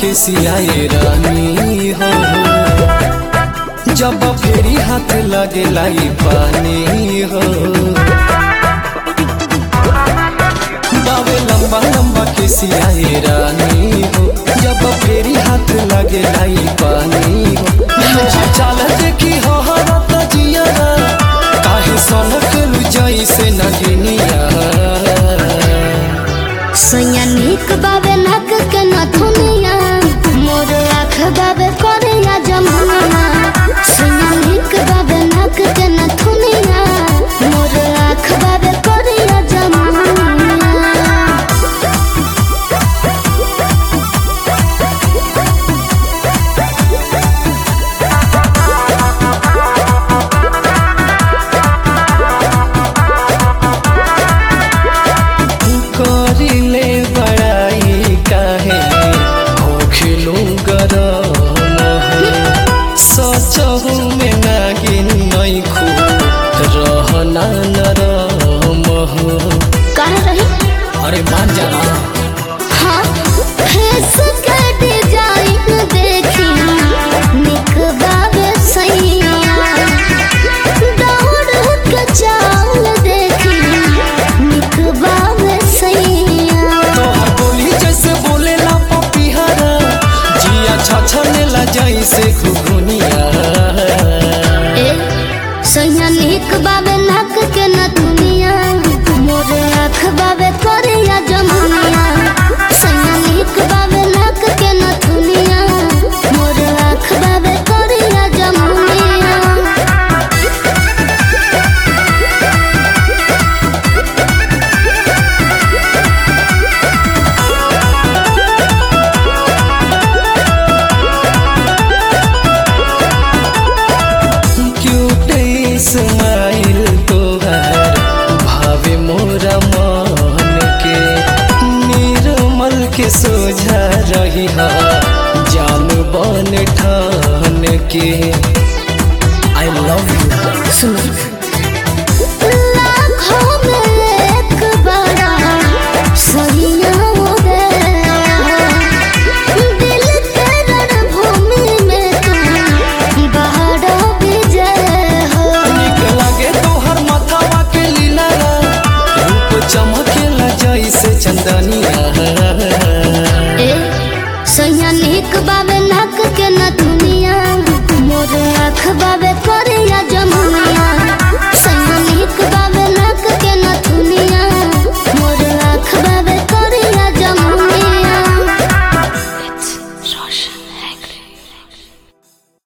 के सियाए रानी हो, जब फेरी हाथ लगे लाई पानी हो। बावे लंबा लंबा के सियाए रानी हो, जब फेरी हाथ लगे लाई पानी हो। चाल देखी हो हरत जियारा, काहे सनक लुजाई से नगिनिया। सैया नीक बाबे नाक के नथुनिया, मोर आँख बाबे करिया जमुनिया। सैया नीक बाबे नाक के नथुनिया, मोर आँख बाबे करिया जमुनिया। करिले बड़ाई काहे होखेलु गरम हो, सचहु में नागिन नइखु रहना नरम हो। कहाँ रही? अरे मान जाना। हाँ, फेस के डिजाइन देखी निक बाबे सैया। दौड़ के चाल देखी निक बाबे सैया। तोहर बोली जैसे बोलेला पपिहरा, जिया छछनेला जैसे घुघुनिया। सैया नीक बाबे नाक के नथुनिया, मोर आँख बाबे करिया जमुनिया। सैया नीक बाबे नाक के नथुनिया, मोर आँख बाबे करिया जमुनिया। क्यूट स्माइल तोहर भावे मोरा मन के, निर्मल के सोझा रही जान बन ठान के।